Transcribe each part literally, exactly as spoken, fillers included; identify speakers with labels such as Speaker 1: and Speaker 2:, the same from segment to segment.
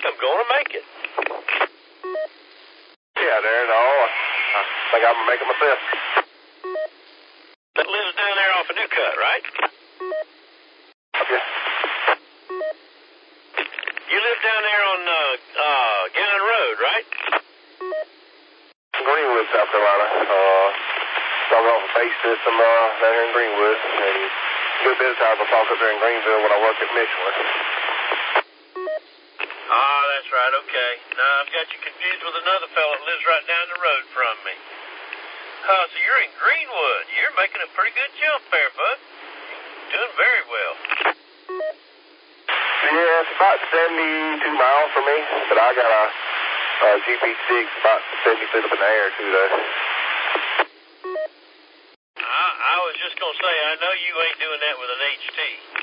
Speaker 1: I'm going to make it.
Speaker 2: Yeah, there, no. I think I'm going to make it myself.
Speaker 1: That lives down there off of New Cut, right?
Speaker 2: Okay.
Speaker 1: You live down there on uh, uh, Gannon Road, right?
Speaker 2: Greenwood, South Carolina. Uh, started off a base system uh, down here in Greenwood, and a good bit of time I talked up there in Greenville when I worked at Michelin.
Speaker 1: Ah, that's right, okay. Now, I've got you confused with another fellow that lives right down the road from me. Oh, so you're in Greenwood. You're making a pretty good jump there, bud. You're doing very well.
Speaker 2: Yeah, it's about seventy-two miles from me, but I got a, a G P six about seventy feet up in the air, too, though.
Speaker 1: I, I was just going to say, I know you ain't doing that with an H T.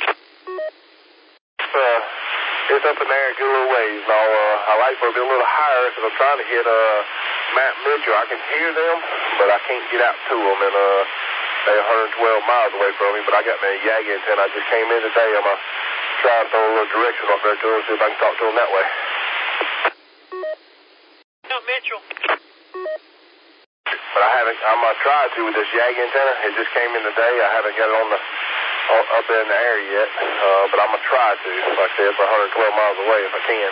Speaker 2: Uh, it's up in there a good little ways. Now, uh, I like for it to be a little higher because I'm trying to hit uh, Mount Mitchell. I can hear them, but I can't get out to them, and uh, they're one hundred twelve miles away from me, but I got my Yagi antenna. I just came in today. I'm going to try and throw a little direction off there to them, see if I can talk to them that way.
Speaker 1: Mount Mitchell.
Speaker 2: But I haven't, I'm going to try to with this Yagi antenna. It just came in today. I haven't got it on the, on, up there in the air yet, uh, but I'm going to try to. Like I said, it's one hundred twelve miles away if I can.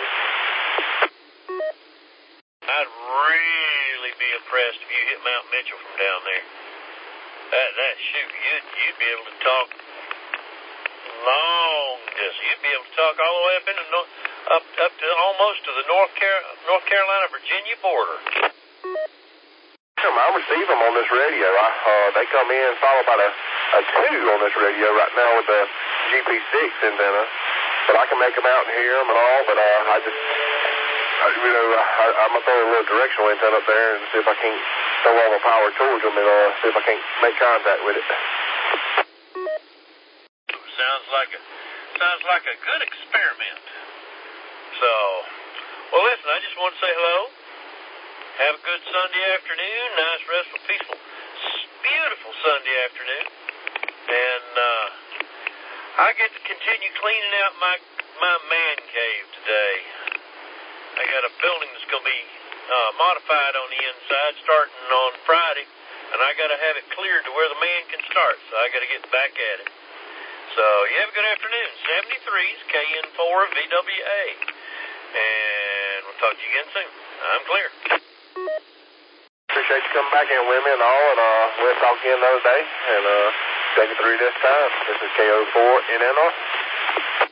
Speaker 1: I'd really be impressed if you hit Mount Mitchell from down there. That, that, shoot, you'd, you'd be able to talk long distance. You'd be able to talk all the way up into north, up, up to almost to the North, Car- North Carolina, Virginia border.
Speaker 2: I receive them on this radio. I, uh, they come in followed by a, a two on this radio right now with the G P six antenna. But I can make them out and hear them and all, but uh, I just, I, you know, I, I'm going to throw a little directional antenna up there and see if I can throw all my power towards them and uh, see if I can make contact with it.
Speaker 1: Sounds like a, sounds like a good experiment. So, well, listen, I just want to say hello. Have a good Sunday afternoon. Nice, restful, peaceful, beautiful Sunday afternoon. And uh, I get to continue cleaning out my, my man cave today. I got a building that's going to be uh, modified on the inside starting on Friday. And I got to have it cleared to where the man can start. So I got to get back at it. So you have a good afternoon. seventy-three's K N four V W A. And we'll talk to you again soon. I'm clear.
Speaker 2: Appreciate you coming back in with me and all, and uh, we'll talk again another day. And uh, seventy-three this time. This is K O four N N R.